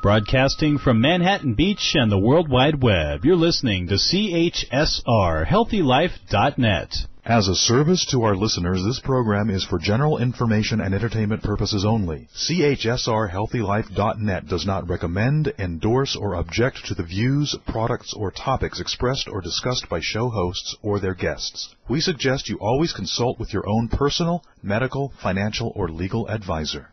Broadcasting from Manhattan Beach and the World Wide Web, you're listening to CHSR, HealthyLife.net. As a service to our listeners, this program is for general information and entertainment purposes only. CHSR HealthyLife.net does not recommend, endorse, or object to the views, products, or topics expressed or discussed by show hosts or their guests. We suggest you always consult with your own personal, medical, financial, or legal advisor.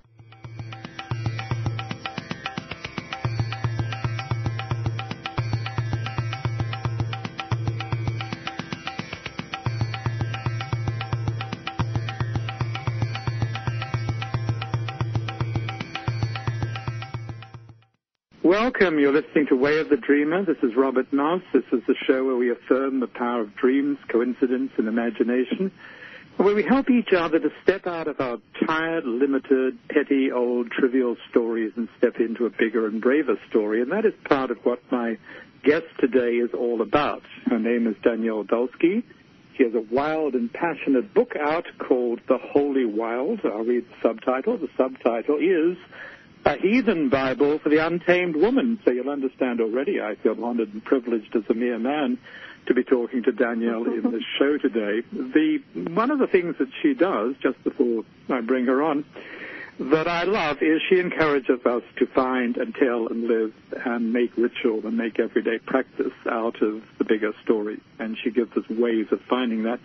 Welcome. You're listening to Way of the Dreamer. This is Robert Noss. This is the show where we affirm the power of dreams, coincidence, and imagination, where we help each other to step out of our tired, limited, petty, old, trivial stories and step into a bigger and braver story. And that is part of what my guest today is all about. Her name is Danielle Dulski. She has a wild and passionate book out called The Holy Wild. I'll read the subtitle. The subtitle is A Heathen Bible for the Untamed Woman. So you'll understand already I feel honored and privileged as a mere man to be talking to Danielle in this show today. One of the things that she does, just before I bring her on, that I love is she encourages us to find and tell and live and make ritual and make everyday practice out of the bigger story. And she gives us ways of finding that.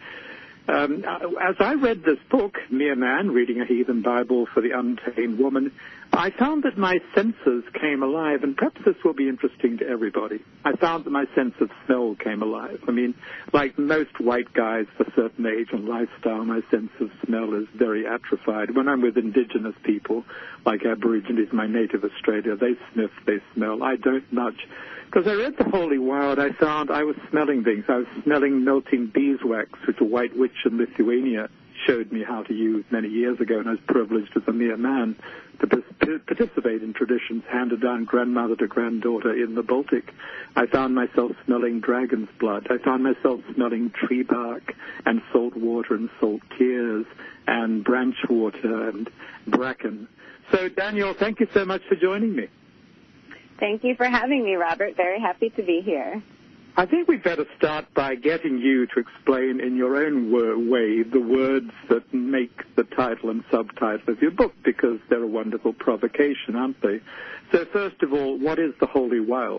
As I read this book, Mere Man, Reading a Heathen Bible for the Untamed Woman, I found that my senses came alive, and perhaps this will be interesting to everybody. I found that my sense of smell came alive. I mean, like most white guys of a certain age and lifestyle, my sense of smell is very atrophied. When I'm with indigenous people, like Aborigines, my native Australia, they sniff, they smell. I don't much. Because I read The Holy Wild, I found I was smelling things. I was smelling melting beeswax, which a white witch in Lithuania showed me how to use many years ago, and I was privileged as a mere man to participate in traditions handed down grandmother to granddaughter in the Baltic. I found myself smelling dragon's blood. I found myself smelling tree bark and salt water and salt tears and branch water and bracken. So, Danielle, thank you so much for joining me. Thank you for having me, Robert. Very happy to be here. I think we'd better start by getting you to explain in your own way the words that make the title and subtitle of your book, because they're a wonderful provocation, aren't they? So first of all, what is The Holy Wild?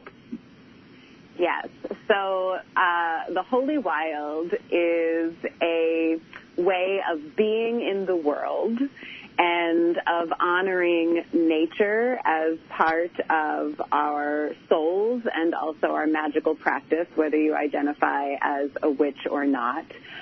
Yes. So The Holy Wild is a way of being in the world and of honoring nature as part of our souls and also our magical practice, whether you identify as a witch or not.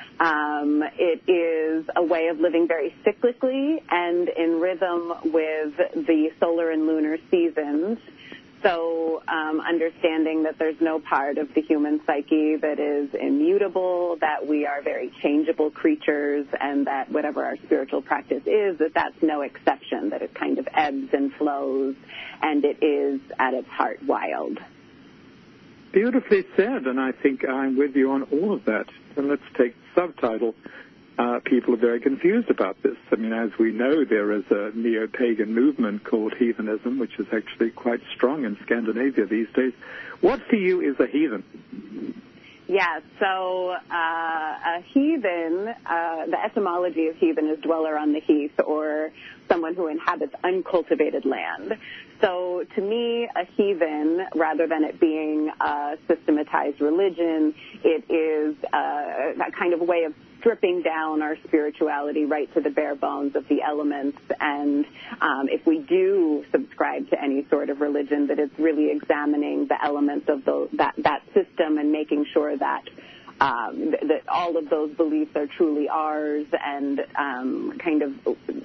It is a way of living very cyclically and in rhythm with the solar and lunar seasons. So understanding that there's no part of the human psyche that is immutable, that we are very changeable creatures, and that whatever our spiritual practice is, that's no exception, that it kind of ebbs and flows, and it is at its heart wild. Beautifully said, and I think I'm with you on all of that. And let's take the subtitle. People are very confused about this. I mean, as we know, there is a neo-pagan movement called heathenism, which is actually quite strong in Scandinavia these days. What for you is a heathen? Yeah, so a heathen, the etymology of heathen is dweller on the heath, or someone who inhabits uncultivated land. So to me, a heathen, rather than it being a systematized religion, it is a kind of way of stripping down our spirituality right to the bare bones of the elements. And if we do subscribe to any sort of religion, that it's really examining the elements of that system and making sure that that all of those beliefs are truly ours, and kind of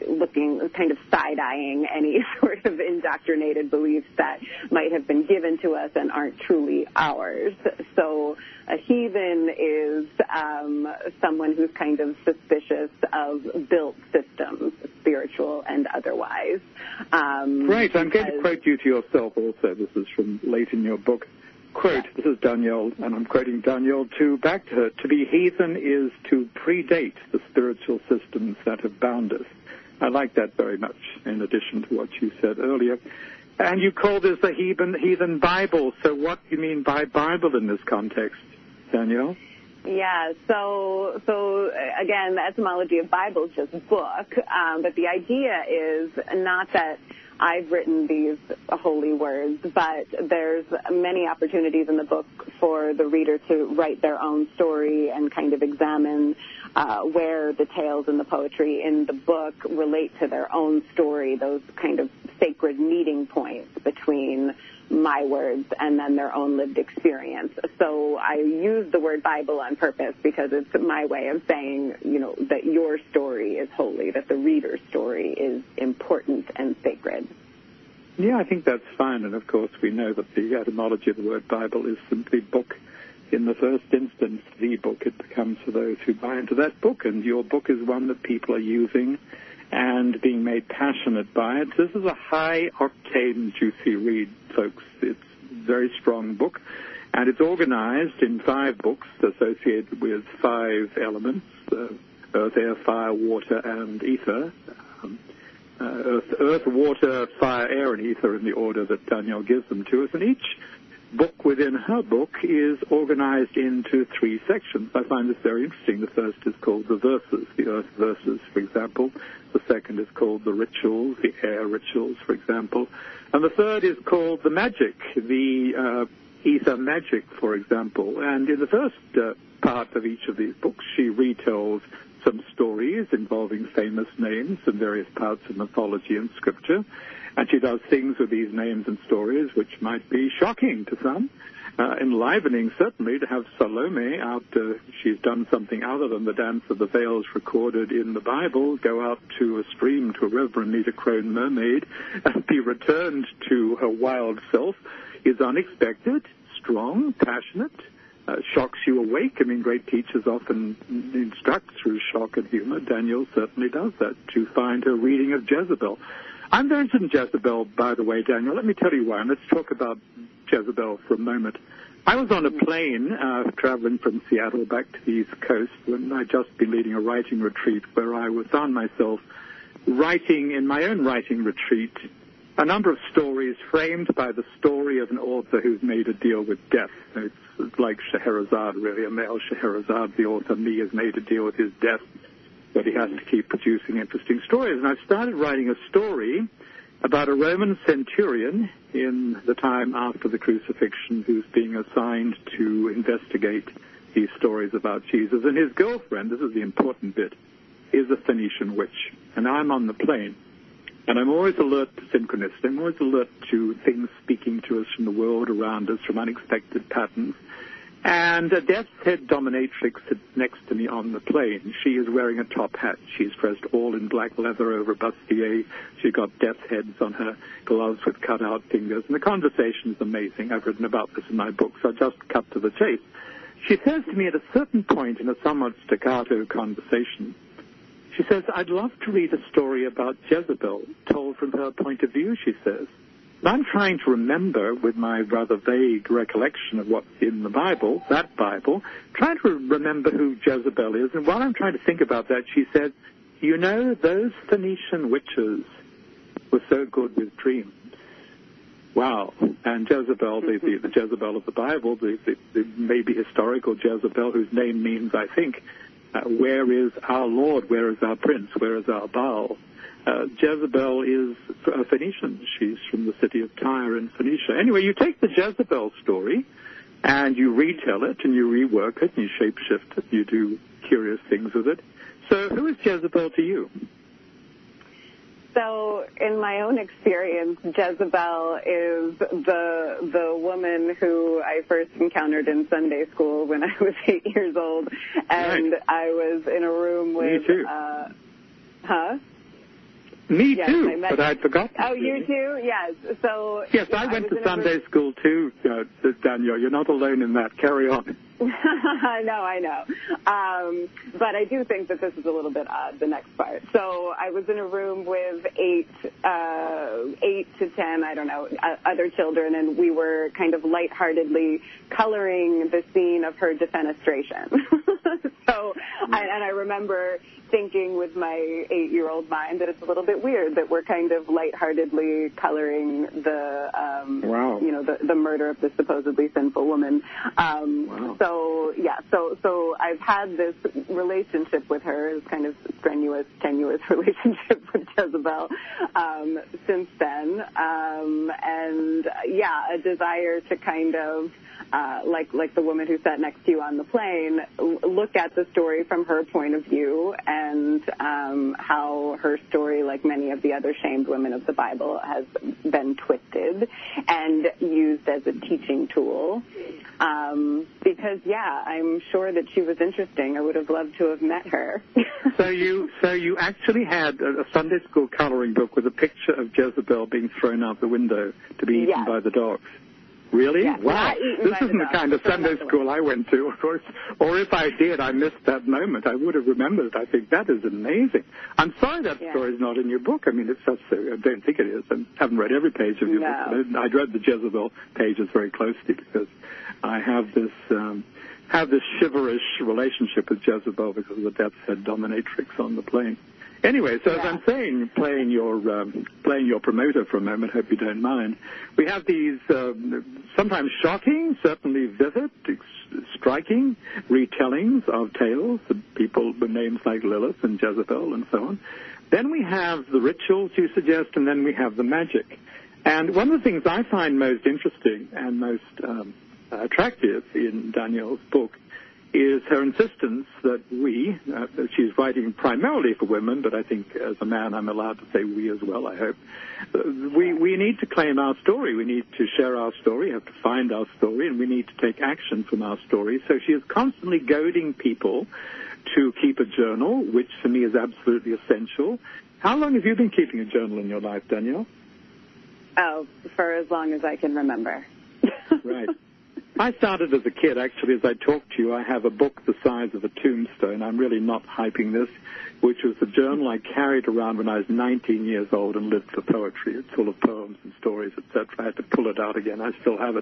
side-eyeing any sort of indoctrinated beliefs that might have been given to us and aren't truly ours. So a heathen is someone who's kind of suspicious of built systems, spiritual and otherwise. Right. I'm going to quote you to yourself also. This is from late in your book. Quote, this is Danielle, and I'm quoting Danielle back to her. To be heathen is to predate the spiritual systems that have bound us. I like that very much, in addition to what you said earlier. And you call this a heathen Bible. So what do you mean by Bible in this context, Danielle? Yeah, so again, the etymology of Bible is just book, but the idea is not that I've written these holy words, but there's many opportunities in the book for the reader to write their own story and kind of examine where the tales and the poetry in the book relate to their own story, those kind of sacred meeting points between my words and then their own lived experience. So I use the word Bible on purpose because it's my way of saying, that your story is holy, that the reader's story is important and sacred. Yeah, I think that's fine. And, of course, we know that the etymology of the word Bible is simply book. In the first instance, the book, it becomes for those who buy into that book. And your book is one that people are using and being made passionate by it. This is a high-octane, juicy read, folks. It's a very strong book, and it's organized in 5 books associated with 5 elements, earth, air, fire, water, and ether. Earth, water, fire, air, and ether in the order that Danielle gives them to us, and each book within her book is organized into 3 sections. I find this very interesting. The first is called the verses, the earth verses, for example. The second is called the rituals, the air rituals, for example. And the third is called the magic, the ether magic, for example. And in the first part of each of these books, she retells some stories involving famous names and various parts of mythology and scripture. And she does things with these names and stories which might be shocking to some, enlivening certainly to have Salome, after she's done something other than the dance of the veils recorded in the Bible, go out to a stream to a river and meet a crone mermaid and be returned to her wild self, is unexpected, strong, passionate, shocks you awake. I mean, great teachers often instruct through shock and humor. Daniel certainly does that, to find her reading of Jezebel. I'm very interested in Jezebel, by the way, Daniel. Let me tell you why, and let's talk about Jezebel for a moment. I was on a plane traveling from Seattle back to the East Coast when I'd just been leading a writing retreat where I found myself writing, in my own writing retreat, a number of stories framed by the story of an author who's made a deal with death. It's like Scheherazade, really, a male Scheherazade. The author, me, has made a deal with his death, but he has to keep producing interesting stories. And I started writing a story about a Roman centurion in the time after the crucifixion who's being assigned to investigate these stories about Jesus. And his girlfriend, this is the important bit, is a Phoenician witch. And I'm on the plane. And I'm always alert to synchronicity. I'm always alert to things speaking to us from the world around us, from unexpected patterns. And a death's head dominatrix sits next to me on the plane. She is wearing a top hat. She's dressed all in black leather over bustier. She's got death's heads on her gloves with cut-out fingers. And the conversation is amazing. I've written about this in my book, so I'll just cut to the chase. She says to me at a certain point in a somewhat staccato conversation, she says, "I'd love to read a story about Jezebel, told from her point of view," she says. And I'm trying to remember, with my rather vague recollection of what's in the Bible, that Bible, trying to remember who Jezebel is. And while I'm trying to think about that, she said, "You know, those Phoenician witches were so good with dreams." Wow. And Jezebel, the Jezebel of the Bible, the maybe historical Jezebel, whose name means, I think, where is our Lord? Where is our Prince? Where is our Baal? Jezebel is a Phoenician. She's from the city of Tyre in Phoenicia. Anyway, you take the Jezebel story and you retell it and you rework it and you shape-shift it. You do curious things with it. So who is Jezebel to you? So in my own experience, Jezebel is the woman who I first encountered in Sunday school when I was 8 years old, and right. I was in a room with... Me too. Me yes, too, but I'd forgotten. Oh, you too? Yes. So yes, I went to Sunday school too, Daniel. You're not alone in that. Carry on. I know. But I do think that this is a little bit odd, the next part. So I was in a room with 8 to 10, I don't know, other children, and we were kind of lightheartedly coloring the scene of her defenestration. So, and I remember thinking with my 8-year-old mind that it's a little bit weird that we're kind of lightheartedly coloring the, the murder of the supposedly sinful woman. So, yeah, so I've had this relationship with her, this kind of strenuous, tenuous relationship with Jezebel since then. And, yeah, a desire to kind of, like the woman who sat next to you on the plane, look at the story from her point of view and how her story, like many of the other shamed women of the Bible, has been twisted and used as a teaching tool. Because, yeah, I'm sure that she was interesting. I would have loved to have met her. So you actually had a Sunday school coloring book with a picture of Jezebel being thrown out the window to be eaten by the dogs. Really? Yes, wow. This isn't the kind of Sunday school I went to, of course. Or if I did, I missed that moment. I would have remembered it. I think that is amazing. I'm sorry that story is not in your book. I mean, it's just, I don't think it is. I haven't read every page of your book. I read the Jezebel pages very closely because I have this shiverish relationship with Jezebel because of the Death's Head dominatrix on the plane. Anyway, so as I'm saying, playing your promoter for a moment, hope you don't mind, we have these sometimes shocking, certainly vivid, striking retellings of tales of people with names like Lilith and Jezebel and so on. Then we have the rituals you suggest, and then we have the magic. And one of the things I find most interesting and most attractive in Danielle's book is her insistence that she's writing primarily for women, but I think as a man I'm allowed to say we as well, I hope. We need to claim our story. We need to share our story, have to find our story, and we need to take action from our story. So she is constantly goading people to keep a journal, which for me is absolutely essential. How long have you been keeping a journal in your life, Danielle? Oh, for as long as I can remember. Right. I started as a kid, actually. As I talked to you, I have a book the size of a tombstone. I'm really not hyping this, which was the journal I carried around when I was 19 years old and lived for poetry. It's full of poems and stories, etc. I had to pull it out again. I still have it.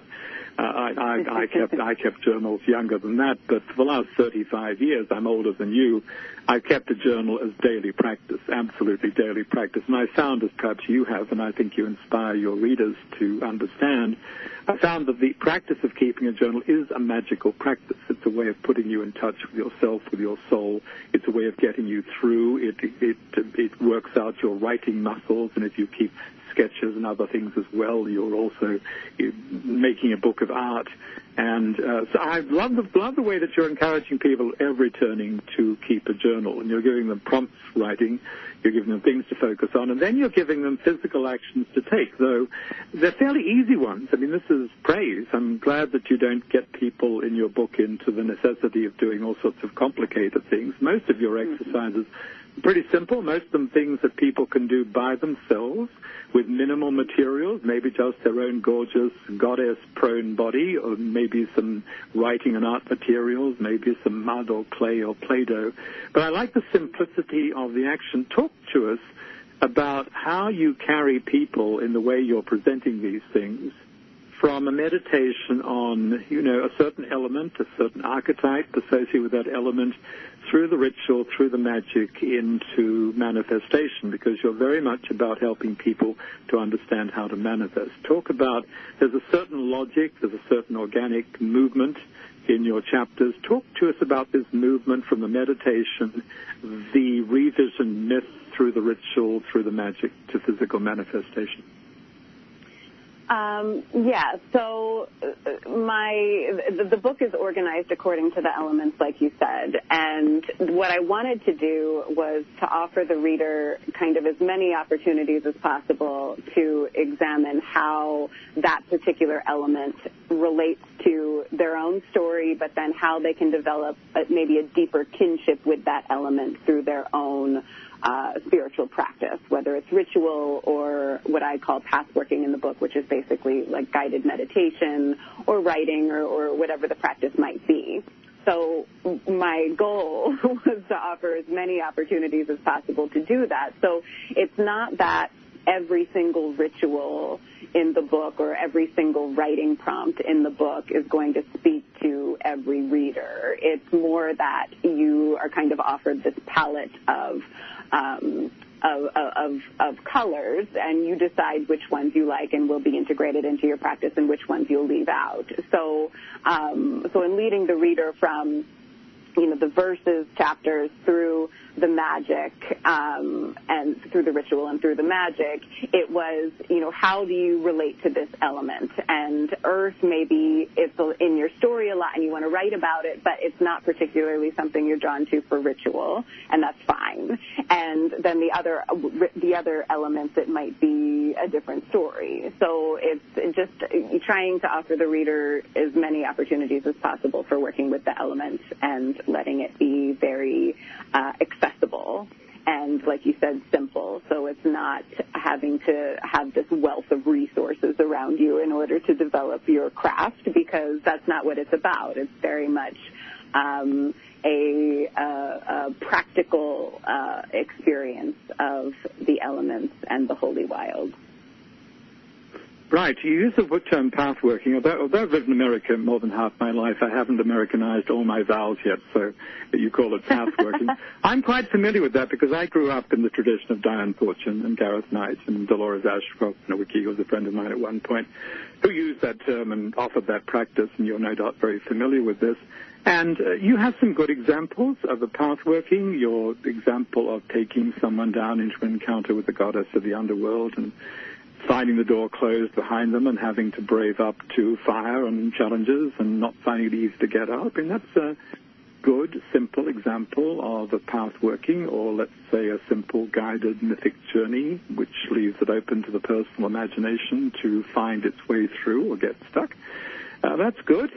I kept journals younger than that, but for the last 35 years, I'm older than you, I've kept a journal as daily practice, absolutely daily practice. And I found, as perhaps you have, and I think you inspire your readers to understand, I found that the practice of keeping a journal is a magical practice. It's a way of putting you in touch with yourself, with your soul. It's a way of getting you through. It works out your writing muscles, and if you keep sketches and other things as well, you're also making a book of art. And so I love the way that you're encouraging people every turning to keep a journal, and you're giving them prompts writing, you're giving them things to focus on, and then you're giving them physical actions to take, though they're fairly easy ones. I mean, this is praise. I'm glad that you don't get people in your book into the necessity of doing all sorts of complicated things. Most of your exercises are pretty simple, most of them things that people can do by themselves with minimal materials, maybe just their own gorgeous goddess-prone body, or maybe some writing and art materials, maybe some mud or clay or Play-Doh. But I like the simplicity of the action. Talk to us about how you carry people in the way you're presenting these things from a meditation on, a certain element, a certain archetype associated with that element, through the ritual, through the magic, into manifestation, because you're very much about helping people to understand how to manifest. Talk about, there's a certain logic, there's a certain organic movement in your chapters. Talk to us about this movement from the meditation, the revision myth, through the ritual, through the magic, to physical manifestation. So the book is organized according to the elements, like you said, and what I wanted to do was to offer the reader kind of as many opportunities as possible to examine how that particular element relates to their own story, but then how they can develop maybe a deeper kinship with that element through their own spiritual practice, whether it's ritual or what I call path working in the book, which is basically like guided meditation or writing or whatever the practice might be. So my goal was to offer as many opportunities as possible to do that. So it's not that every single ritual in the book or every single writing prompt in the book is going to speak to every reader. It's more that you are kind of offered this palette of colors, and you decide which ones you like and will be integrated into your practice and which ones you'll leave out. So in leading the reader from the verses, chapters, through the magic, and through the ritual and through the magic, it was, how do you relate to this element? And earth, maybe it's in your story a lot and you want to write about it, but it's not particularly something you're drawn to for ritual, and that's fine. And then the other elements, it might be a different story. So it's just trying to offer the reader as many opportunities as possible for working with the elements and letting it be very accessible and, like you said, simple. So it's not having to have this wealth of resources around you in order to develop your craft, because that's not what it's about. It's very much a practical experience of the elements and the holy wild. Right. You use the term pathworking. Although I've lived in America more than half my life, I haven't Americanized all my vowels yet, so you call it pathworking. I'm quite familiar with that because I grew up in the tradition of Diane Fortune and Gareth Knight and Dolores Ashcroft, who was a friend of mine at one point, who used that term and offered that practice, and you're no doubt very familiar with this. And you have some good examples of the pathworking, your example of taking someone down into an encounter with the goddess of the underworld and finding the door closed behind them and having to brave up to fire and challenges and not finding it easy to get up. And that's a good, simple example of a path working, or let's say a simple guided mythic journey, which leaves it open to the personal imagination to find its way through or get stuck. That's good.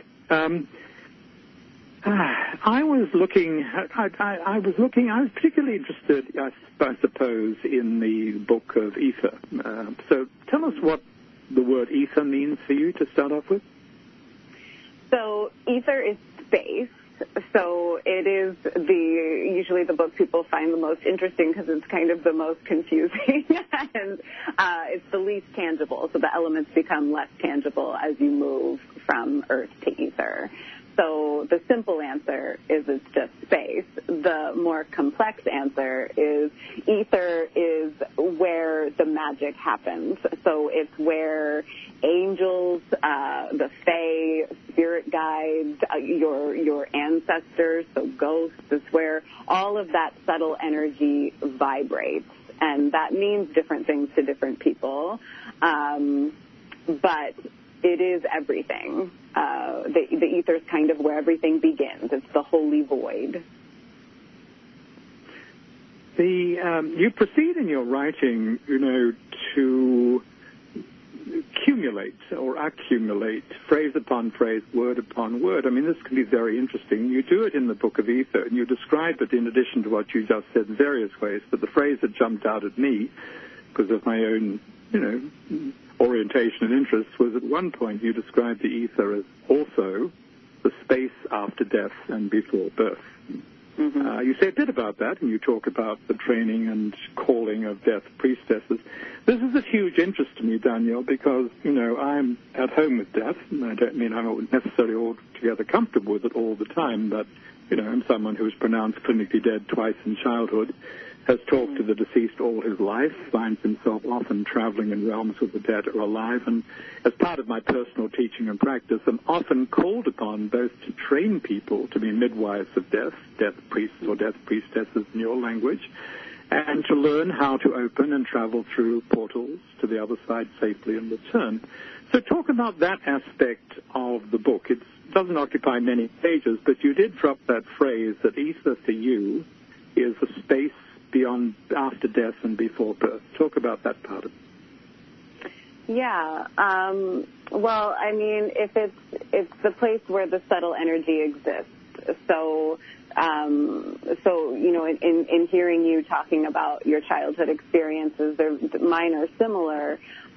I was particularly interested, I suppose, in the book of ether. So tell us what the word ether means for you to start off with. So ether is space. So it is usually the book people find the most interesting because it's kind of the most confusing and it's the least tangible. So the elements become less tangible as you move from earth to ether. So the simple answer is it's just space. The more complex answer is ether is where the magic happens. So it's where angels, the fae, spirit guides, your ancestors, so ghosts, is where all of that subtle energy vibrates. And that means different things to different people. But it is everything. The ether is kind of where everything begins. It's the holy void. You proceed in your writing, to accumulate or accumulate phrase upon phrase, word upon word. I mean, this can be very interesting. You do it in the Book of Ether, and you describe it in addition to what you just said in various ways. But the phrase that jumped out at me, because of my own, orientation and interest, was at one point you described the ether as also the space after death and before birth. Mm-hmm. You say a bit about that, and you talk about the training and calling of death priestesses. This is of huge interest to me, Danielle, because, I'm at home with death, and I don't mean I'm necessarily altogether comfortable with it all the time, but, I'm someone who was pronounced clinically dead twice in childhood, has talked to the deceased all his life, finds himself often traveling in realms where the dead are alive, and as part of my personal teaching and practice, I'm often called upon both to train people to be midwives of death, death priests or death priestesses in your language, and to learn how to open and travel through portals to the other side safely and return. So talk about that aspect of the book. It doesn't occupy many pages, but you did drop that phrase that ether for you is a space beyond, after death and before birth. Talk about that part of it. Yeah. Well, I mean, if it's the place where the subtle energy exists. So in hearing you talking about your childhood experiences, mine are similar.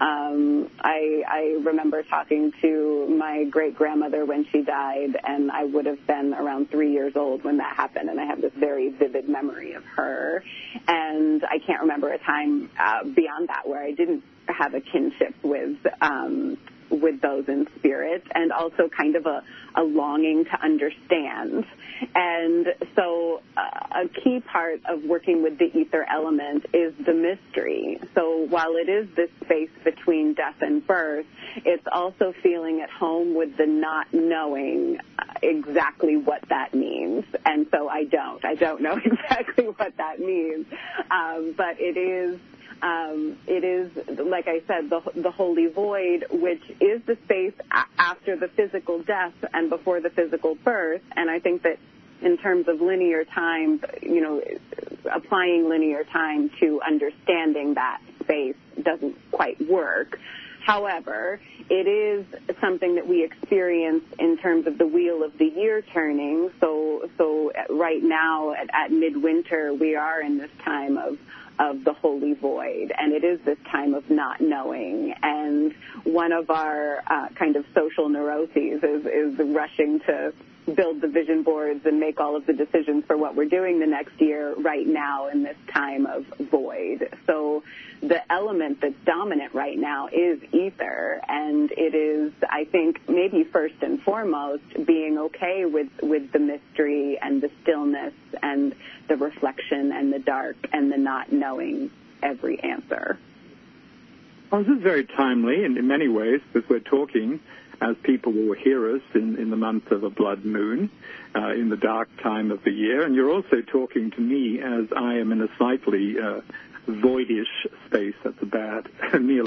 I remember talking to my great-grandmother when she died, and I would have been around 3 years old when that happened, and I have this very vivid memory of her. And I can't remember a time beyond that where I didn't have a kinship with with those in spirit, and also kind of a longing to understand. And so a key part of working with the ether element is the mystery. So while it is this space between death and birth, it's also feeling at home with the not knowing exactly what that means. And so I don't know exactly what that means. But it is, like I said, the holy void, which is the space after the physical death and before the physical birth. And I think that in terms of linear time, applying linear time to understanding that space doesn't quite work. However, it is something that we experience in terms of the wheel of the year turning. So right now at midwinter, we are in this time of the holy void, and it is this time of not knowing. And one of our kind of social neuroses is rushing to build the vision boards and make all of the decisions for what we're doing the next year right now in this time of void. So the element that's dominant right now is ether, and it is, I think, maybe first and foremost, being okay with the mystery and the stillness and the reflection and the dark and the not knowing every answer. Well, this is very timely in many ways, because we're talking as people will hear us in the month of a blood moon, in the dark time of the year. And you're also talking to me as I am in a slightly voidish space. That's a bad near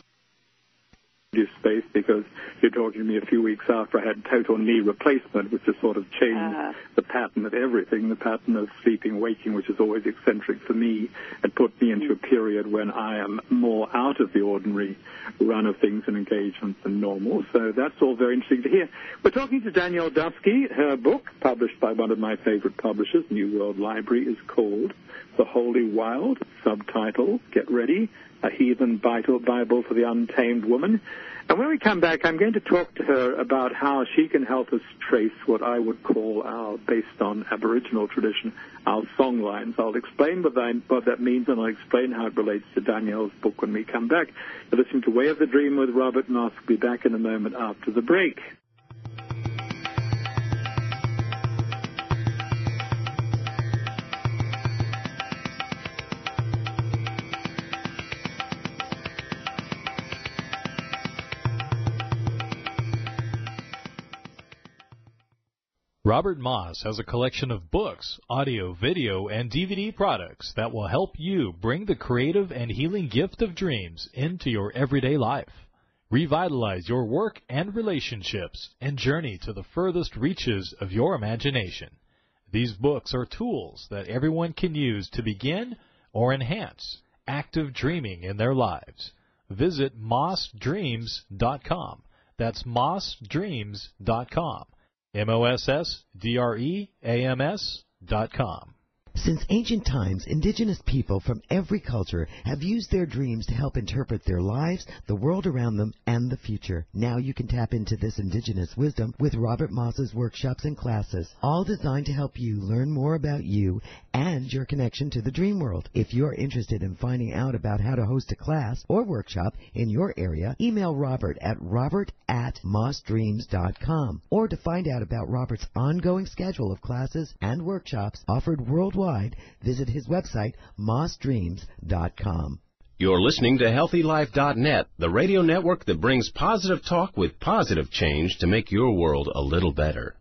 space, because you're talking to me a few weeks after I had total knee replacement, which has sort of changed the pattern of everything, the pattern of sleeping, waking, which is always eccentric for me, and put me into a period when I am more out of the ordinary run of things and engagements than normal. So that's all very interesting to hear. We're talking to Danielle Dusky. Her book, published by one of my favorite publishers, New World Library, is called The Holy Wild, subtitle, get ready, A Heathen Bible for the Untamed Woman. And when we come back, I'm going to talk to her about how she can help us trace what I would call our, based on Aboriginal tradition, our song lines. I'll explain what that means, and I'll explain how it relates to Danielle's book when we come back. You're listening to Way of the Dream with Robert Noss. We'll be back in a moment after the break. Robert Moss has a collection of books, audio, video, and DVD products that will help you bring the creative and healing gift of dreams into your everyday life. Revitalize your work and relationships and journey to the furthest reaches of your imagination. These books are tools that everyone can use to begin or enhance active dreaming in their lives. Visit mossdreams.com. That's mossdreams.com. mossdreams.com. Since ancient times, indigenous people from every culture have used their dreams to help interpret their lives, the world around them, and the future. Now you can tap into this indigenous wisdom with Robert Moss's workshops and classes, all designed to help you learn more about you and your connection to the dream world. If you're interested in finding out about how to host a class or workshop in your area, email Robert at mossdreams.com. Or to find out about Robert's ongoing schedule of classes and workshops offered worldwide, visit his website, mossdreams.com. You're listening to HealthyLife.net, the radio network that brings positive talk with positive change to make your world a little better.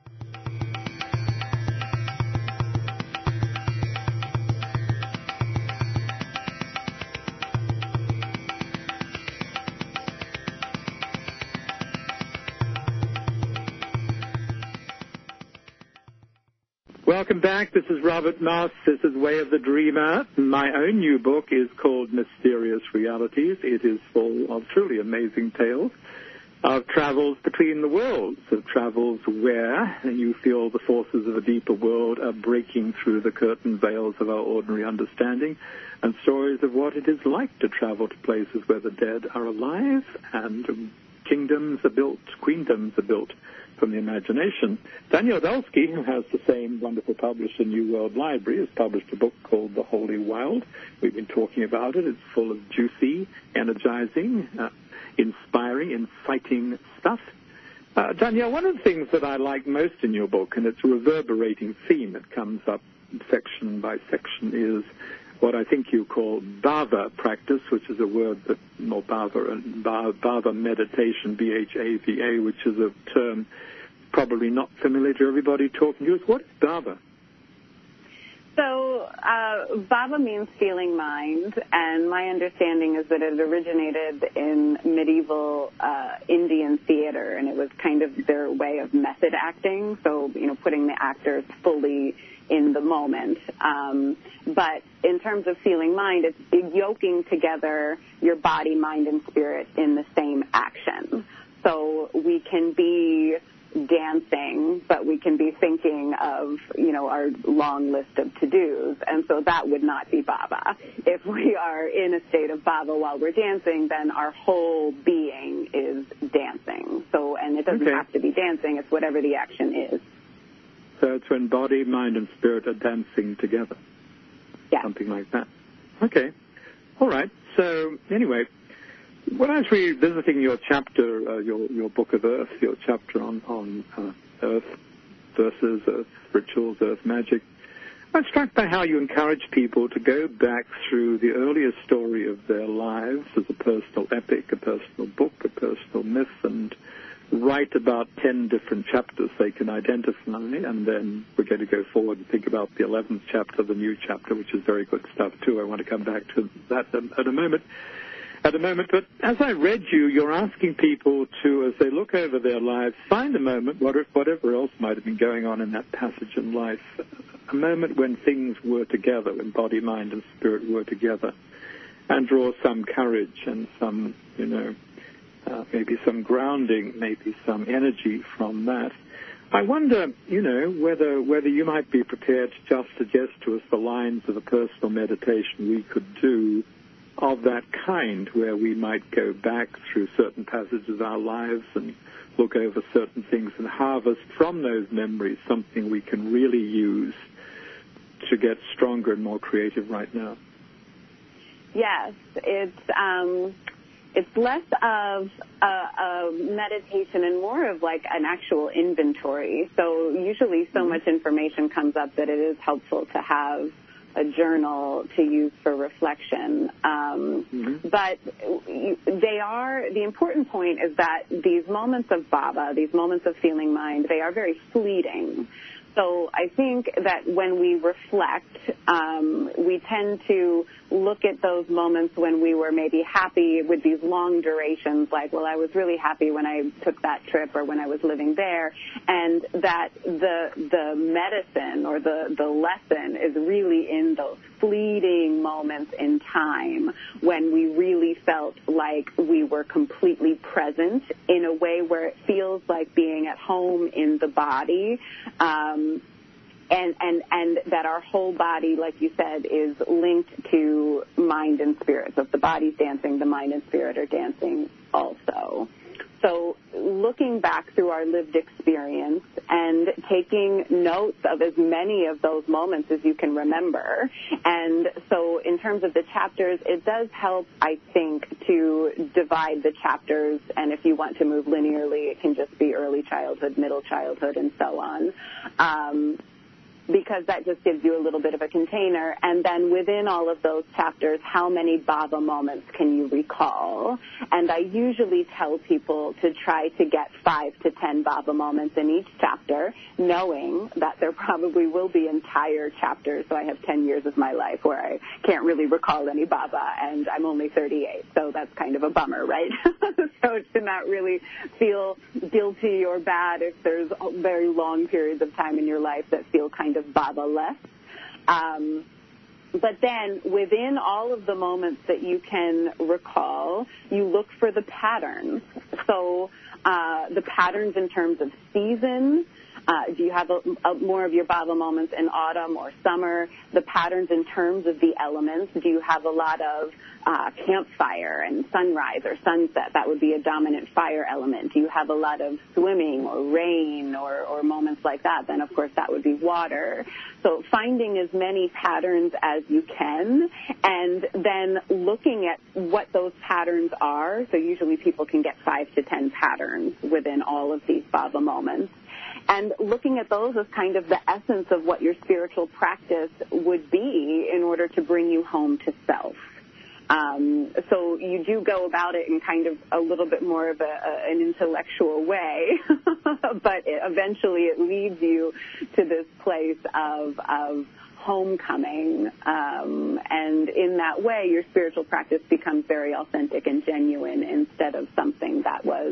Welcome back. This is Robert Noss. This is Way of the Dreamer. My own new book is called Mysterious Realities. It is full of truly amazing tales of travels between the worlds, of travels where you feel the forces of a deeper world are breaking through the curtain veils of our ordinary understanding, and stories of what it is like to travel to places where the dead are alive and kingdoms are built, queendoms are built from the imagination. Danielle Dusky, who has the same wonderful publisher, New World Library, has published a book called The Holy Wild. We've been talking about it. It's full of juicy, energizing inspiring, inciting stuff. Danielle, one of the things that I like most in your book, and it's a reverberating theme that comes up section by section, is what I think you call bhava practice, which is a word that, or bhava meditation, B-H-A-V-A, which is a term probably not familiar to everybody talking to us. What is bhava? So bhava means feeling mind, and my understanding is that it originated in medieval Indian theater, and it was kind of their way of method acting, so, putting the actors fully in the moment. But in terms of feeling mind, it's yoking together your body, mind, and spirit in the same action. So we can be dancing, but we can be thinking of, our long list of to-dos, and so that would not be bhava. If we are in a state of bhava while we're dancing, then our whole being is dancing. So, and it doesn't have to be dancing, it's whatever the action is. So it's when body, mind, and spirit are dancing together. Yeah. Something like that. Okay. All right. So, anyway, when I was revisiting your chapter, your Book of Earth, your chapter on Earth versus Earth rituals, Earth magic, I'm struck by how you encourage people to go back through the earliest story of their lives as a personal epic, a personal book, a personal myth, and write about 10 different chapters they can identify, and then we're going to go forward and think about the 11th chapter, the new chapter, which is very good stuff, too. I want to come back to that at a moment. But as I read you're asking people to, as they look over their lives, find a moment, whatever else might have been going on in that passage in life, a moment when things were together, when body, mind, and spirit were together, and draw some courage and some, maybe some grounding, maybe some energy from that. I wonder, whether you might be prepared to just suggest to us the lines of a personal meditation we could do of that kind, where we might go back through certain passages of our lives and look over certain things and harvest from those memories something we can really use to get stronger and more creative right now. Yes, it's less of a meditation and more of like an actual inventory. So usually so much information comes up that it is helpful to have a journal to use for reflection. But the important point is that these moments of bhava, these moments of feeling mind, they are very fleeting. So I think that when we reflect, we tend to look at those moments when we were maybe happy with these long durations, like, well, I was really happy when I took that trip or when I was living there, and that the medicine or the lesson is really in those fleeting moments in time when we really felt like we were completely present in a way where it feels like being at home in the body, and that our whole body, like you said, is linked to mind and spirit. So if the body's dancing, the mind and spirit are dancing also. So looking back through our lived experience and taking notes of as many of those moments as you can remember. And so in terms of the chapters, it does help, I think, to divide the chapters. And if you want to move linearly, it can just be early childhood, middle childhood, and so on. Because that just gives you a little bit of a container. And then within all of those chapters, how many bhava moments can you recall? And I usually tell people to try to get 5 to 10 bhava moments in each chapter, knowing that there probably will be entire chapters. So I have 10 years of my life where I can't really recall any bhava, and I'm only 38, so that's kind of a bummer, right? So to not really feel guilty or bad if there's very long periods of time in your life that feel kind of bhava-less. But then within all of the moments that you can recall, you look for the patterns. So the patterns in terms of seasons, Do you have more of your Bhava moments in autumn or summer? The patterns in terms of the elements. Do you have a lot of campfire and sunrise or sunset? That would be a dominant fire element. Do you have a lot of swimming or rain or moments like that? Then, of course, that would be water. So finding as many patterns as you can and then looking at what those patterns are. So usually people can get 5 to 10 patterns within all of these Bhava moments. And looking at those as kind of the essence of what your spiritual practice would be in order to bring you home to self. So you do go about it in kind of a little bit more of an intellectual way, but eventually it leads you to this place of homecoming, and in that way your spiritual practice becomes very authentic and genuine instead of something that was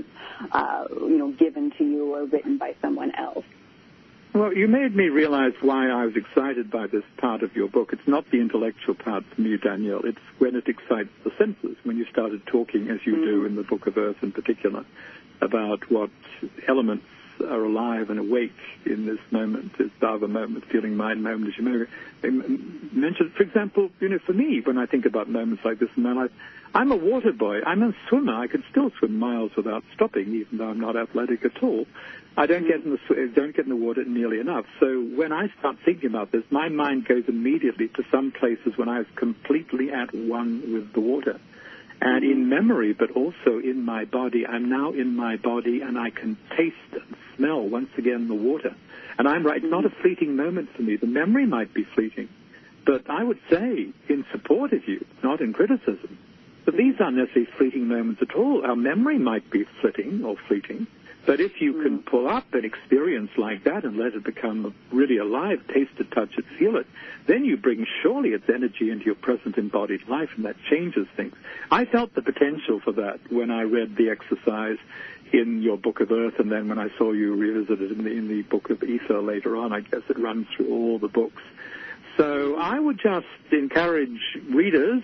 given to you or written by someone else. Well, you made me realize why I was excited by this part of your book. It's not the intellectual part for me, Danielle. It's when it excites the senses, when you started talking, as you do in the Book of Earth in particular, about what elements are alive and awake in this moment, this Bhava moment, feeling mind moment, as you mentioned. For example, for me, when I think about moments like this in my life, I'm a water boy. I'm a swimmer. I can still swim miles without stopping, even though I'm not athletic at all. I don't get in the water nearly enough. So when I start thinking about this, my mind goes immediately to some places when I was completely at one with the water. And in memory, but also in my body, I'm now in my body and I can taste and smell once again the water. And I'm right, not a fleeting moment for me. The memory might be fleeting, but I would say in support of you, not in criticism. But these aren't necessarily fleeting moments at all. Our memory might be flitting or fleeting, but if you can pull up an experience like that and let it become really alive, taste it, touch it, feel it, then you bring surely its energy into your present embodied life, and that changes things. I felt the potential for that when I read the exercise in your Book of Earth, and then when I saw you revisit it in the Book of Ether later on. I guess it runs through all the books. So I would just encourage readers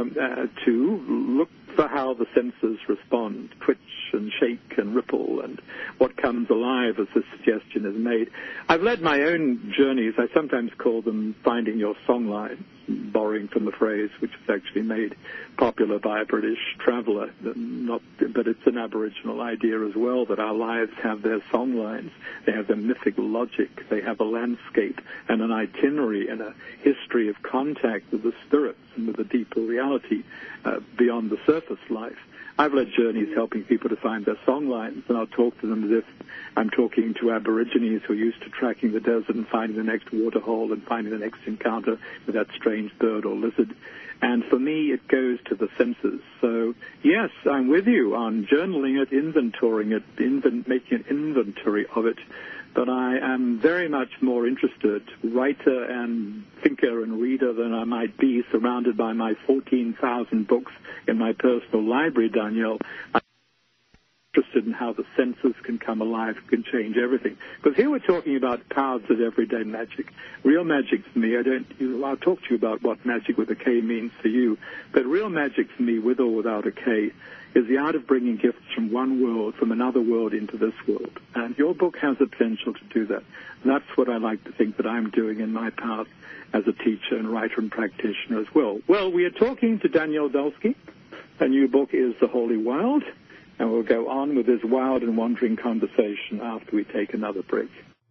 to look for how the senses respond, twitch and shake and ripple, and what comes alive as the suggestion is made. I've led my own journeys. I sometimes call them finding your songlines, borrowing from the phrase which was actually made popular by a British traveller, but it's an Aboriginal idea as well, that our lives have their songlines. They have their mythic logic. They have a landscape and an itinerary and a history of contact with the spirits and with a deeper reality beyond the surface life. I've led journeys helping people to find their songlines, and I'll talk to them as if I'm talking to Aborigines who are used to tracking the desert and finding the next waterhole and finding the next encounter with that strange bird or lizard. And for me, it goes to the senses. So, yes, I'm with you on journaling it, inventorying it, making an inventory of it. But I am very much more interested, writer and thinker and reader, than I might be surrounded by my 14,000 books in my personal library, Danielle. I'm interested in how the senses can come alive, can change everything. Because here we're talking about powers of everyday magic. Real magic for me, I'll talk to you about what magic with a K means for you, but real magic for me, with or without a K, is the art of bringing gifts from one world, from another world into this world. And your book has the potential to do that. And that's what I like to think that I'm doing in my path as a teacher and writer and practitioner as well. Well, we are talking to Danielle Dulski. Her new book is The Holy Wild, and we'll go on with this wild and wandering conversation after we take another break.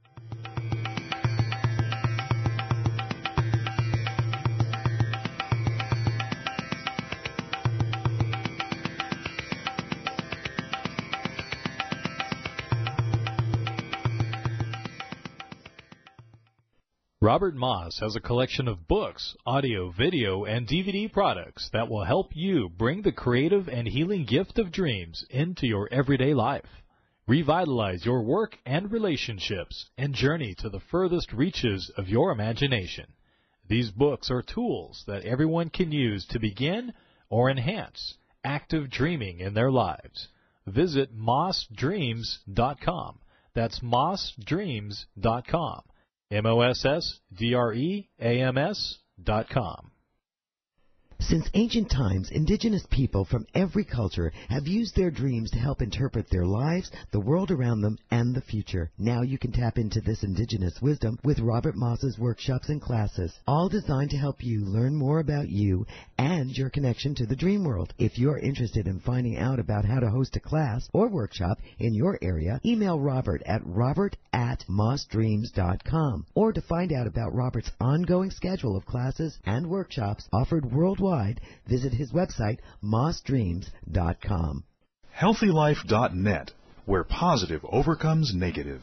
Robert Moss has a collection of books, audio, video, and DVD products that will help you bring the creative and healing gift of dreams into your everyday life. Revitalize your work and relationships and journey to the furthest reaches of your imagination. These books are tools that everyone can use to begin or enhance active dreaming in their lives. Visit mossdreams.com. That's mossdreams.com. mossdreams.com. Since ancient times, indigenous people from every culture have used their dreams to help interpret their lives, the world around them, and the future. Now you can tap into this indigenous wisdom with Robert Moss's workshops and classes, all designed to help you learn more about you and your connection to the dream world. If you're interested in finding out about how to host a class or workshop in your area, email Robert at robert@mossdreams.com. Or to find out about Robert's ongoing schedule of classes and workshops offered worldwide, visit his website, mossdreams.com. HealthyLife.net, where positive overcomes negative.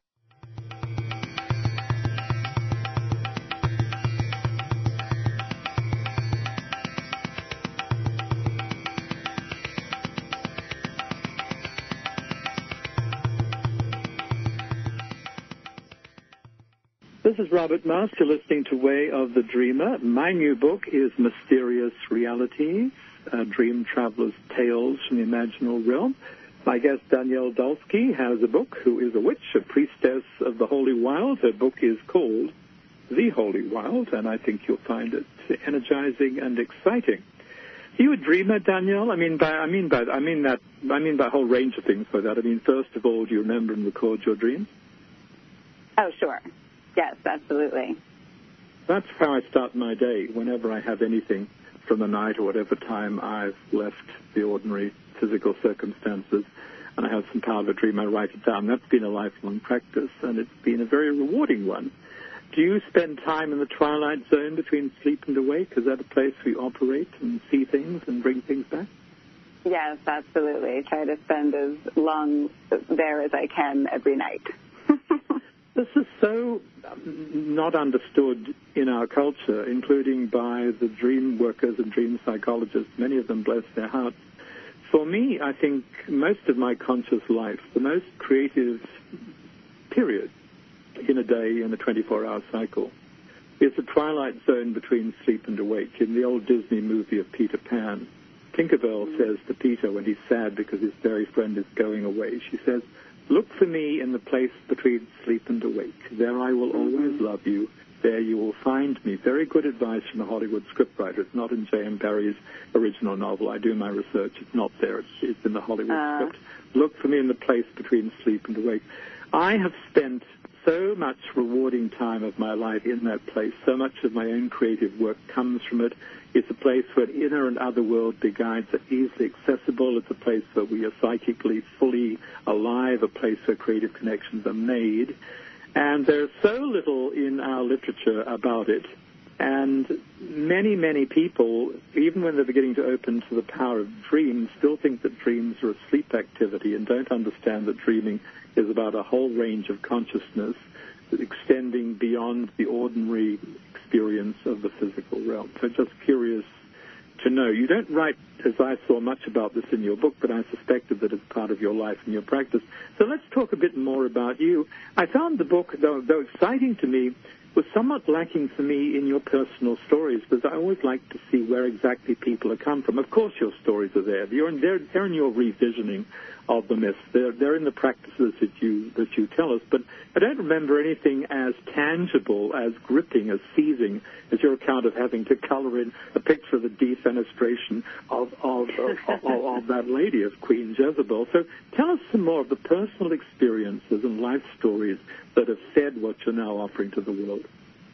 This is Robert Moss. You're listening to Way of the Dreamer. My new book is Mysterious Realities, Dream Traveler's Tales from the Imaginal Realm. My guest, Danielle Dulski, has a book, who is a witch, a priestess of the Holy Wild. Her book is called The Holy Wild, and I think you'll find it energizing and exciting. Are you a dreamer, Danielle? I mean by a whole range of things by that. I mean, first of all, do you remember and record your dreams? Oh, sure. Yes, absolutely. That's how I start my day, whenever I have anything from the night or whatever time I've left the ordinary physical circumstances, and I have some power of a dream, I write it down. That's been a lifelong practice, and it's been a very rewarding one. Do you spend time in the twilight zone between sleep and awake? Is that a place where you operate and see things and bring things back? Yes, absolutely. I try to spend as long there as I can every night. This is so not understood in our culture, including by the dream workers and dream psychologists. Many of them, bless their hearts. For me, I think most of my conscious life, the most creative period in a day in a 24-hour cycle, is the twilight zone between sleep and awake. In the old Disney movie of Peter Pan, Tinkerbell says to Peter when he's sad because his fairy friend is going away, she says, "Look for me in the place between sleep and awake. There I will always love you. There you will find me." Very good advice from a Hollywood scriptwriter. It's not in J.M. Barrie's original novel. I do my research. It's not there. It's in the Hollywood script. Look for me in the place between sleep and awake. I have spent so much rewarding time of my life in that place. So much of my own creative work comes from it. It's a place where inner and otherworldly guides are easily accessible. It's a place where we are psychically fully alive, a place where creative connections are made. And there's so little in our literature about it. And many, many people, even when they're beginning to open to the power of dreams, still think that dreams are a sleep activity and don't understand that dreaming is about a whole range of consciousness extending beyond the ordinary experience of the physical realm. So just curious to know. You don't write, as I saw, much about this in your book, but I suspected that it's part of your life and your practice. So let's talk a bit more about you. I found the book, though exciting to me, was somewhat lacking for me in your personal stories, because I always like to see where exactly people have come from. Of course your stories are there. They're in your revisioning of the myths. They're in the practices that you tell us, but I don't remember anything as tangible, as gripping, as seizing as your account of having to color in a picture of the defenestration of that lady, of Queen Jezebel. So tell us some more of the personal experiences and life stories that have fed what you're now offering to the world.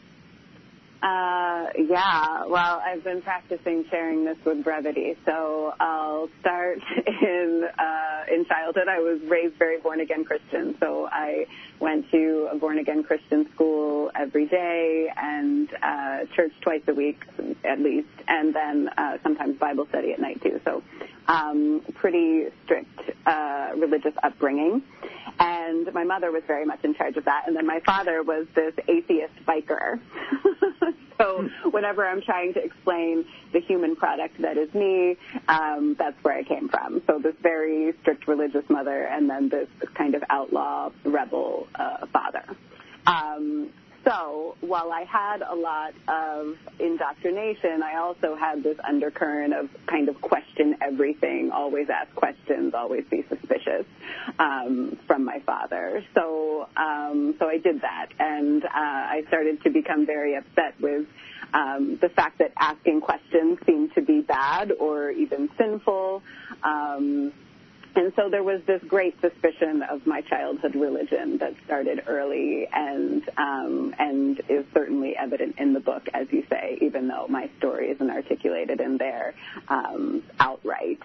Yeah, well, I've been practicing sharing this with brevity, so I'll start in childhood. I was raised very born-again Christian, so I went to a born-again Christian school every day and church twice a week at least, and then sometimes Bible study at night too, so pretty strict religious upbringing. And my mother was very much in charge of that, and then my father was this atheist biker. So whenever I'm trying to explain the human product that is me, that's where I came from. So this very strict religious mother and then this kind of outlaw rebel father. So while I had a lot of indoctrination, I also had this undercurrent of kind of question everything, always ask questions, always be suspicious from my father. So I did that, and I started to become very upset with the fact that asking questions seemed to be bad or even sinful. And so there was this great suspicion of my childhood religion that started early and is certainly evident in the book, as you say, even though my story isn't articulated in there outright.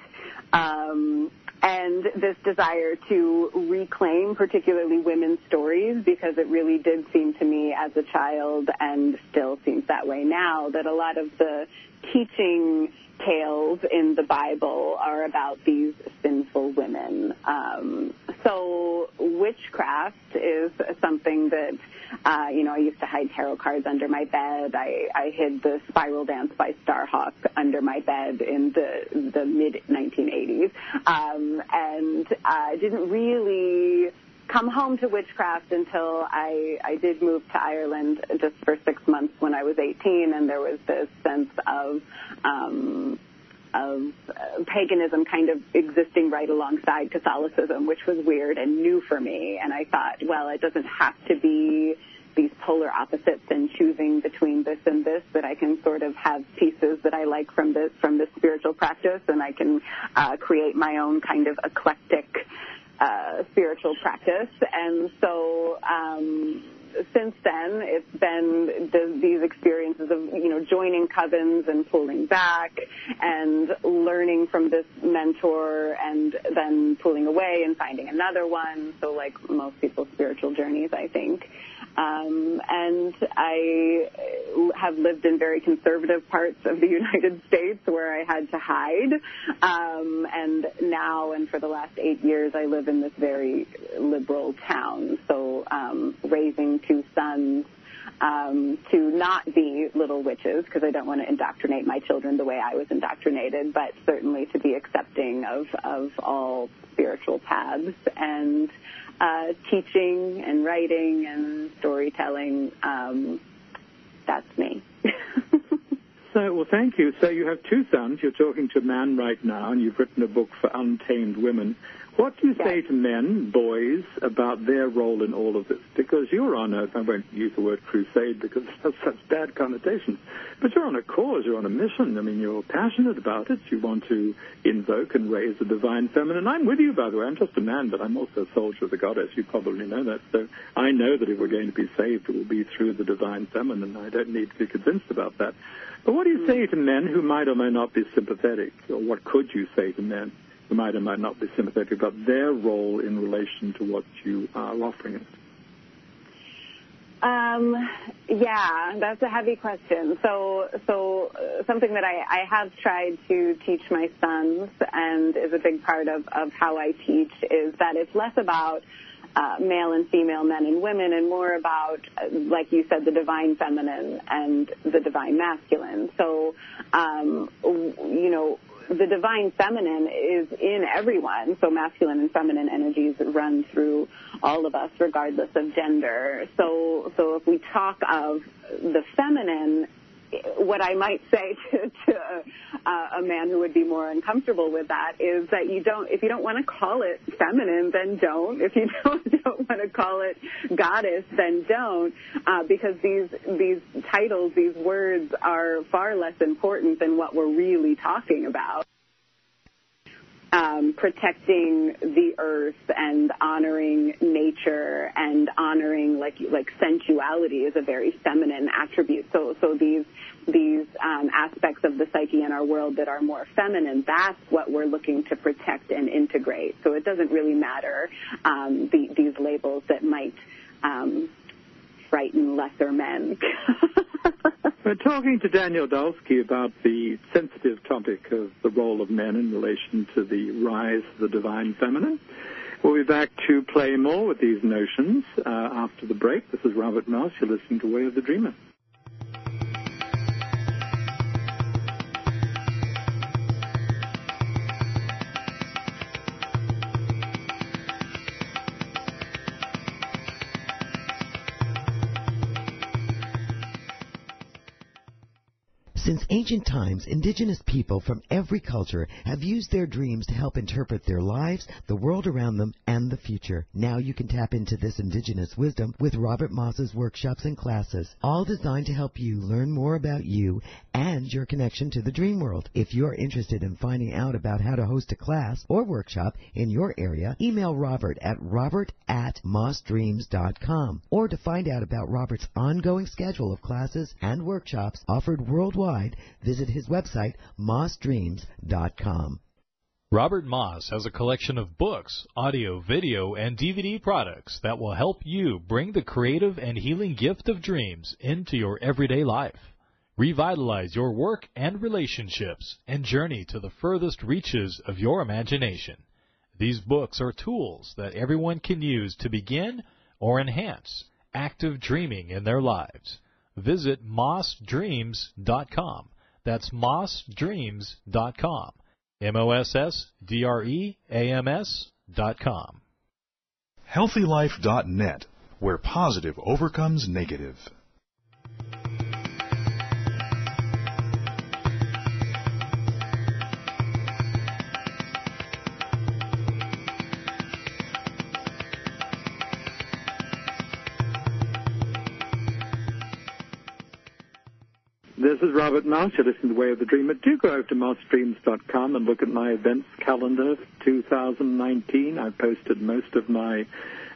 And this desire to reclaim particularly women's stories, because it really did seem to me as a child, and still seems that way now, that a lot of the teaching tales in the Bible are about these sinful women. So witchcraft is something that, I used to hide tarot cards under my bed. I hid the Spiral Dance by Starhawk under my bed in the mid-1980s. And I didn't really come home to witchcraft until I did move to Ireland just for 6 months when I was 18, and there was this sense of paganism kind of existing right alongside Catholicism, which was weird and new for me. And I thought, well, it doesn't have to be these polar opposites and choosing between this and this, that I can sort of have pieces that I like from this spiritual practice, and I can create my own kind of eclectic spiritual practice. And so since then, it's been these experiences of, joining covens and pulling back and learning from this mentor and then pulling away and finding another one. So like most people's spiritual journeys, I think. And I have lived in very conservative parts of the United States where I had to hide. And now and for the last 8 years, I live in this very liberal town. So raising 2 sons to not be little witches, because I don't want to indoctrinate my children the way I was indoctrinated, but certainly to be accepting of all spiritual paths, and teaching and writing and storytelling. That's me. Well, thank you. So you have 2 sons. You're talking to a man right now, and you've written a book for untamed women. What do you say to men, boys, about their role in all of this? Because you're on I won't use the word crusade because it has such bad connotations, but you're on a cause, you're on a mission. I mean, you're passionate about it. You want to invoke and raise the divine feminine. I'm with you, by the way. I'm just a man, but I'm also a soldier of the goddess. You probably know that. So I know that if we're going to be saved, it will be through the divine feminine. I don't need to be convinced about that. But what do you say to men who might or may not be sympathetic? Or what could you say to men who might or might not be sympathetic about their role in relation to what you are offering us? Yeah, that's a heavy question. So something that I have tried to teach my sons, and is a big part of how I teach, is that it's less about male and female, men and women, and more about, like you said, the divine feminine and the divine masculine. So, the divine feminine is in everyone, so masculine and feminine energies run through all of us regardless of gender. So if we talk of the feminine, what I might say to a man who would be more uncomfortable with that is that if you don't want to call it feminine, then don't. If you don't want to call it goddess, then don't, because these titles, these words are far less important than what we're really talking about. Protecting the earth and honoring nature and honoring like sensuality is a very feminine attribute. So these aspects of the psyche in our world that are more feminine, that's what we're looking to protect and integrate. So it doesn't really matter these labels that might frighten lesser men. We're talking to Danielle Dulski about the sensitive topic of the role of men in relation to the rise of the divine feminine. We'll be back to play more with these notions after the break. This is Robert Moss. You're listening to Way of the Dreamer. Since ancient times, indigenous people from every culture have used their dreams to help interpret their lives, the world around them, and the future. Now you can tap into this indigenous wisdom with Robert Moss's workshops and classes, all designed to help you learn more about you and your connection to the dream world. If you're interested in finding out about how to host a class or workshop in your area, email Robert at robert@mossdreams.com. Or to find out about Robert's ongoing schedule of classes and workshops offered worldwide, visit his website, mossdreams.com. Robert Moss has a collection of books, audio, video, and DVD products that will help you bring the creative and healing gift of dreams into your everyday life. Revitalize your work and relationships and journey to the furthest reaches of your imagination. These books are tools that everyone can use to begin or enhance active dreaming in their lives. Visit mossdreams.com. That's mossdreams.com. mossdreams.com. HealthyLife.net, where positive overcomes negative. This is Robert Moss. You're listening to Way of the Dreamer. Do go over to mossdreams.com and look at my events calendar for 2019. I've posted most of my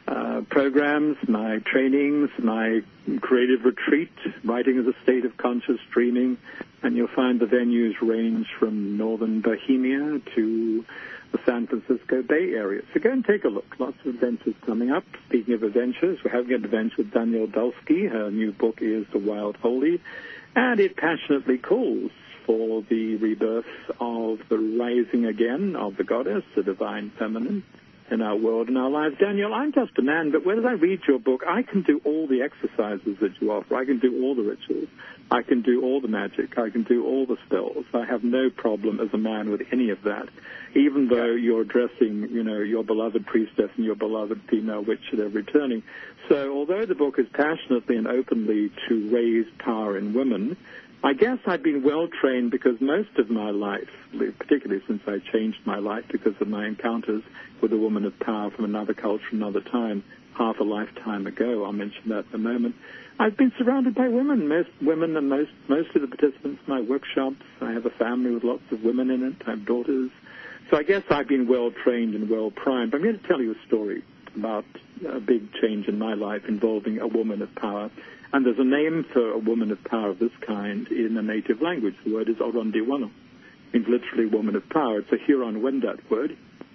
programs, my trainings, my creative retreat, writing as a state of conscious dreaming, and you'll find the venues range from northern Bohemia to the San Francisco Bay Area. So go and take a look. Lots of adventures coming up. Speaking of adventures, we're having an adventure with Danielle Dulski. Her new book is The Wild Holy. And it passionately calls for the rebirth of the rising again of the goddess, the divine feminine, in our world and our lives. Daniel, I'm just a man, but when I read your book, I can do all the exercises that you offer. I can do all the rituals. I can do all the magic. I can do all the spells. I have no problem as a man with any of that, even though you're addressing, your beloved priestess and your beloved female witch at every turning. So although the book is passionately and openly to raise power in women, I guess I've been well trained because most of my life, particularly since I changed my life because of my encounters with a woman of power from another culture, another time, half a lifetime ago, I'll mention that in a moment, I've been surrounded by women, most women and most of the participants in my workshops. I have a family with lots of women in it. I have daughters. So I guess I've been well trained and well primed. I'm going to tell you a story about a big change in my life involving a woman of power. And there's a name for a woman of power of this kind in the native language. The word is Orondiwano. It means literally woman of power. It's a Huron-Wendat word.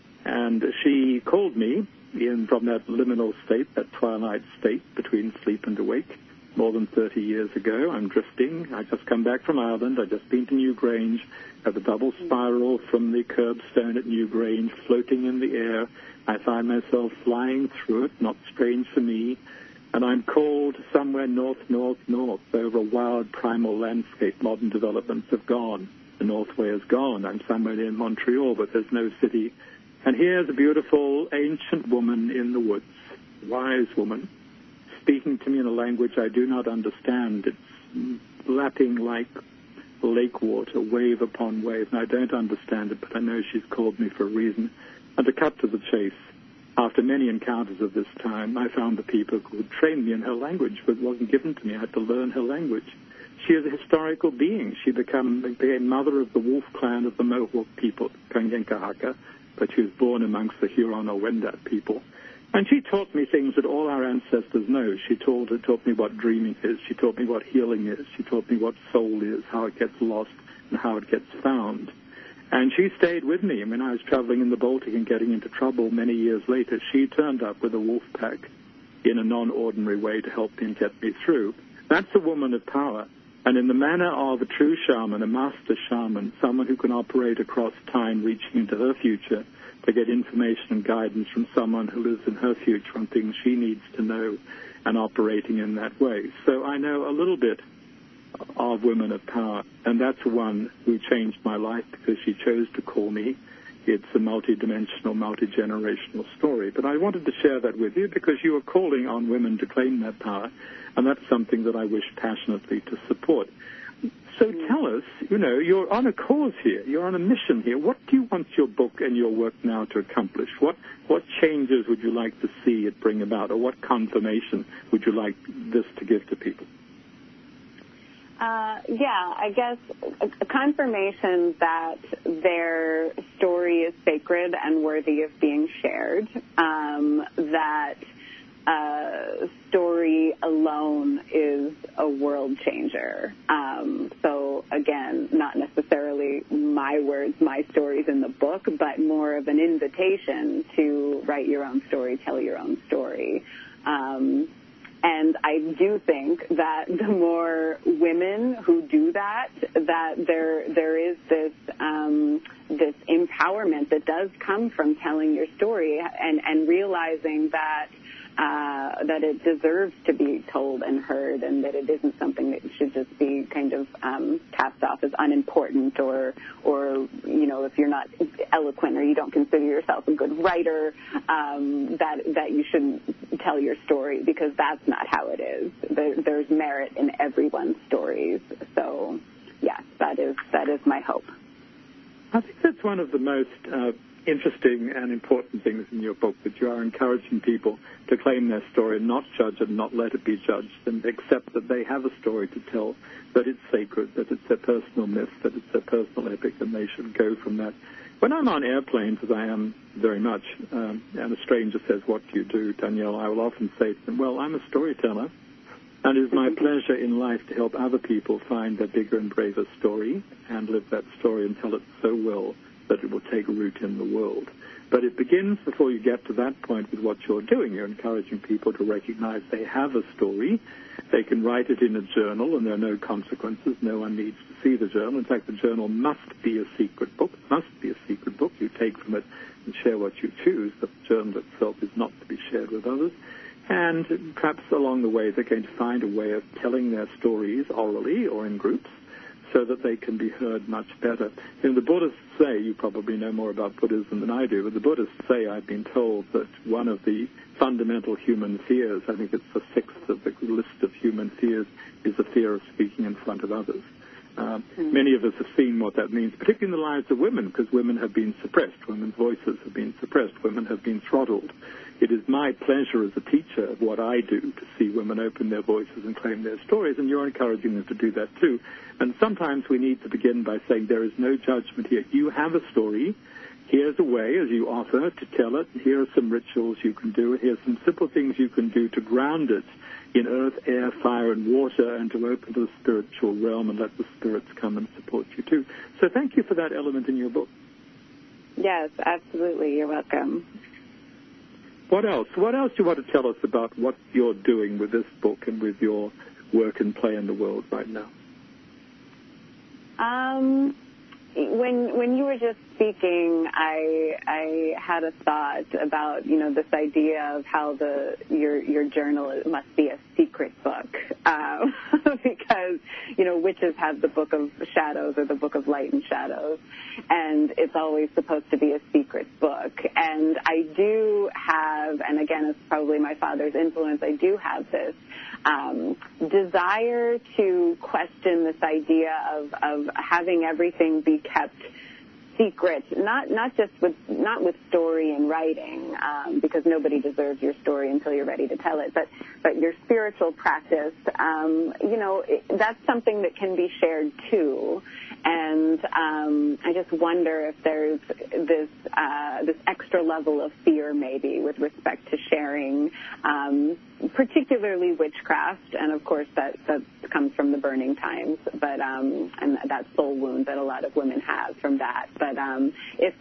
And she called me from that liminal state, that twilight state between sleep and awake, more than 30 years ago. I'm drifting. I just come back from Ireland. I've just been to Newgrange. I have a double spiral from the curbstone at Newgrange, floating in the air. I find myself flying through it, not strange for me. And I'm called somewhere north over a wild primal landscape. Modern developments have gone. The North Way is gone. I'm somewhere near Montreal, but there's no city. And here's a beautiful ancient woman in the woods, wise woman, speaking to me in a language I do not understand. It's lapping like lake water, wave upon wave, and I don't understand it, but I know she's called me for a reason. And to cut to the chase, after many encounters of this time, I found the people who would train me in her language, but it wasn't given to me. I had to learn her language. She is a historical being. She became mother of the Wolf clan of the Mohawk people, Kangenkahaka, but she was born amongst the Huron or Wendat people. And she taught me things that all our ancestors know. She taught me what dreaming is. She taught me what healing is. She taught me what soul is, how it gets lost, and how it gets found. And she stayed with me. When I was traveling in the Baltic and getting into trouble many years later, she turned up with a wolf pack in a non-ordinary way to help me and get me through. That's a woman of power. And in the manner of a true shaman, a master shaman, someone who can operate across time, reaching into her future to get information and guidance from someone who lives in her future on things she needs to know and operating in that way. So I know a little bit of women of power, and that's one who changed my life because she chose to call me. It's a multi-dimensional, multi-generational story. But I wanted to share that with you because you are calling on women to claim that power, and that's something that I wish passionately to support. So tell us, you're on a cause here. You're on a mission here. What do you want your book and your work now to accomplish? What changes would you like to see it bring about, or what confirmation would you like this to give to people? I guess a confirmation that their story is sacred and worthy of being shared, that story alone is a world changer. So again, not necessarily my words, my stories in the book, but more of an invitation to write your own story, tell your own story. And I do think that the more women who do that there is this this empowerment that does come from telling your story and realizing that it deserves to be told and heard, and that it isn't something that should just be kind of cast off as unimportant, or if you're not eloquent or you don't consider yourself a good writer, that you shouldn't tell your story, because that's not how it is. There's merit in everyone's stories. So, yes, that is my hope. I think that's one of the most interesting and important things in your book, that you are encouraging people to claim their story and not judge it, not let it be judged, and accept that they have a story to tell, that it's sacred, that it's their personal myth, that it's their personal epic, and they should go from that. When I'm on airplanes, as I am very much, and a stranger says, "What do you do, Danielle?" I will often say to them, "Well, I'm a storyteller, and it is my pleasure in life to help other people find their bigger and braver story and live that story and tell it so well that it will take root in the world." But it begins before you get to that point with what you're doing. You're encouraging people to recognize they have a story. They can write it in a journal, and there are no consequences. No one needs to see the journal. In fact, the journal must be a secret book. It must be a secret book. You take from it and share what you choose. The journal itself is not to be shared with others. And perhaps along the way, they're going to find a way of telling their stories orally or in groups, so that they can be heard much better. The Buddhists say, you probably know more about Buddhism than I do, but the Buddhists say, I've been told, that one of the fundamental human fears, I think it's the 6th of the list of human fears, is the fear of speaking in front of others. Many of us have seen what that means, particularly in the lives of women, because women have been suppressed. Women's voices have been suppressed. Women have been throttled. It is my pleasure as a teacher of what I do to see women open their voices and claim their stories, and you're encouraging them to do that too. And sometimes we need to begin by saying there is no judgment here. You have a story. Here's a way, as you offer, to tell it. Here are some rituals you can do. Here's some simple things you can do to ground it in earth, air, fire, and water, and to open to the spiritual realm and let the spirits come and support you too. So thank you for that element in your book. Yes, absolutely. You're welcome. What else? What else do you want to tell us about what you're doing with this book and with your work and play in the world right now? When you were just speaking, I had a thought about this idea of how your journal must be a secret book, because witches have the book of shadows or the book of light and shadows, and it's always supposed to be a secret book. And I do have, and again, it's probably my father's influence, I do have this desire to question this idea of having everything be kept secret, not with story and writing, because nobody deserves your story until you're ready to tell it, but your spiritual practice, that's something that can be shared too. And I just wonder if there's this extra level of fear maybe with respect to sharing, particularly witchcraft, and of course that comes from the burning times, but and that soul wound that a lot of women have from that. But if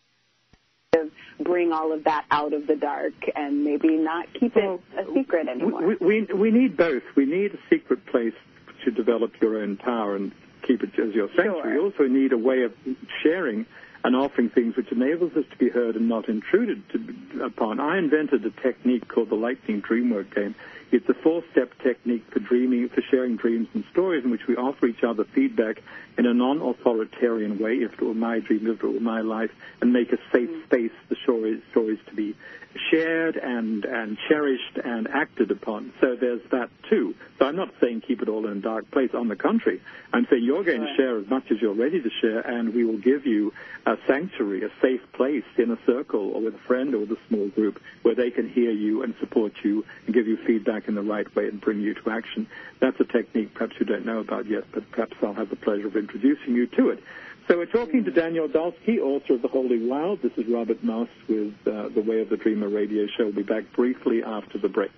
bring all of that out of the dark and maybe not keep it a secret anymore. We need both. We need a secret place to develop your own power and keep it as your sanctuary. Sure. We also need a way of sharing and offering things which enables us to be heard and not intruded upon. I invented a technique called the Lightning Dreamwork game. It's a 4-step technique for dreaming, for sharing dreams and stories in which we offer each other feedback in a non-authoritarian way, if it were my dream, if it were my life, and make a safe space for stories to be shared and cherished and acted upon. So there's that too. So I'm not saying keep it all in a dark place. On the contrary, I'm saying you're going to share as much as you're ready to share, and we will give you a sanctuary, a safe place in a circle or with a friend or with a small group where they can hear you and support you and give you feedback in the right way and bring you to action. That's a technique perhaps you don't know about yet, but perhaps I'll have the pleasure of introducing you to it. So we're talking to Daniel Dulsky, author of The Holy Wild. This is Robert Moss with the Way of the Dreamer radio show. We'll be back briefly after the break.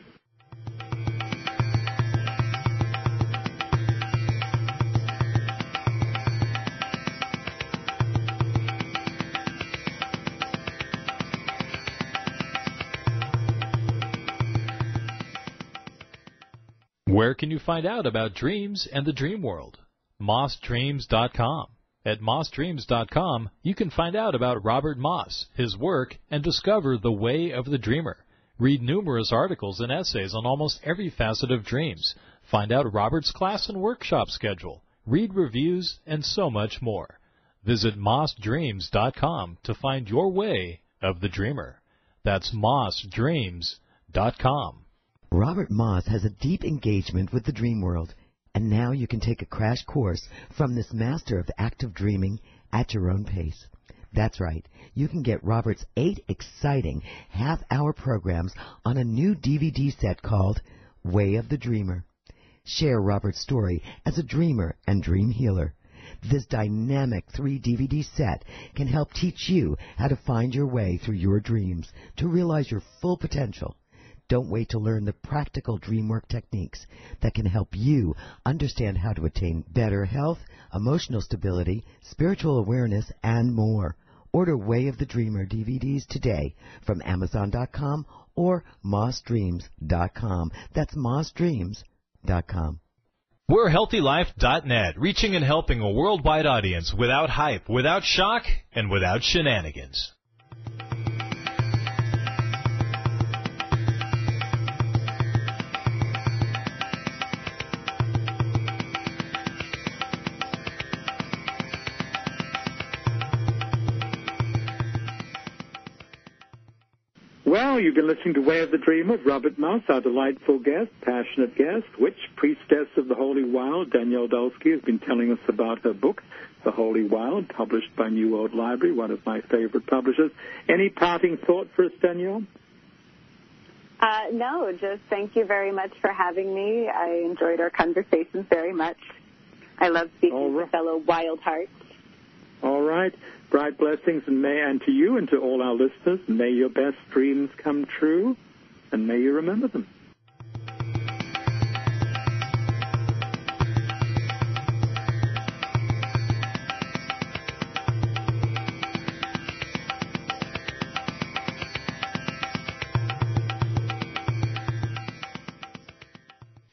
Where can you find out about dreams and the dream world? MossDreams.com. At MossDreams.com, you can find out about Robert Moss, his work, and discover the way of the dreamer. Read numerous articles and essays on almost every facet of dreams. Find out Robert's class and workshop schedule. Read reviews, and so much more. Visit MossDreams.com to find your way of the dreamer. That's MossDreams.com. Robert Moss has a deep engagement with the dream world, and now you can take a crash course from this master of active dreaming at your own pace. That's right. You can get Robert's 8 exciting half-hour programs on a new DVD set called Way of the Dreamer. Share Robert's story as a dreamer and dream healer. This dynamic 3-DVD set can help teach you how to find your way through your dreams to realize your full potential. Don't wait to learn the practical dream work techniques that can help you understand how to attain better health, emotional stability, spiritual awareness, and more. Order Way of the Dreamer DVDs today from Amazon.com or MossDreams.com. That's MossDreams.com. We're HealthyLife.net, reaching and helping a worldwide audience without hype, without shock, and without shenanigans. Well, you've been listening to Way of the Dreamer with Robert Moss, our delightful guest, passionate guest, witch, priestess of the Holy Wild. Danielle Dulsky has been telling us about her book, The Holy Wild, published by New World Library, one of my favorite publishers. Any parting thought for us, Danielle? No, just thank you very much for having me. I enjoyed our conversations very much. I love speaking to fellow wild hearts. All right. Bright blessings and to you and to all our listeners. May your best dreams come true, and may you remember them.